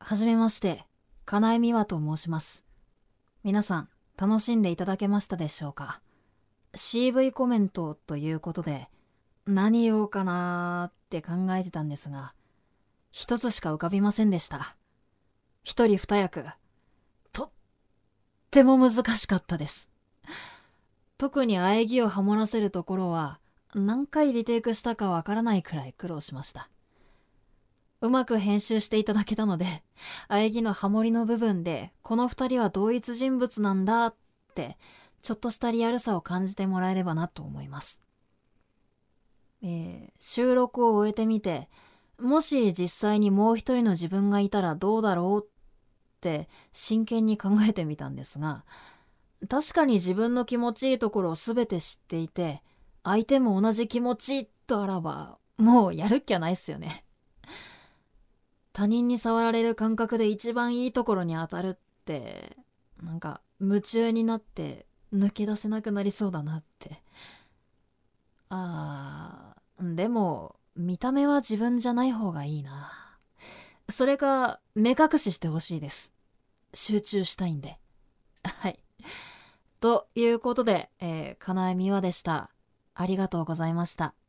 はじめまして、金井美和と申します。皆さん、楽しんでいただけましたでしょうか？ CV コメントということで、何言おうかなーって考えてたんですが、一つしか浮かびませんでした。一人二役、とっても難しかったです。特に喘ぎをハモらせるところは、何回リテイクしたかわからないくらい苦労しました。うまく編集していただけたので、喘ぎのハモリの部分で、この二人は同一人物なんだって、ちょっとしたリアルさを感じてもらえればなと思います。収録を終えてみて、もし実際にもう一人の自分がいたらどうだろうって真剣に考えてみたんですが、確かに自分の気持ちいいところを全て知っていて、相手も同じ気持ちとあらば、もうやるっきゃないっすよね。他人に触られる感覚で一番いいところに当たるって、なんか夢中になって抜け出せなくなりそうだなって。でも見た目は自分じゃない方がいいな。それか目隠ししてほしいです。集中したいんで。はい。ということで、金井美和でした。ありがとうございました。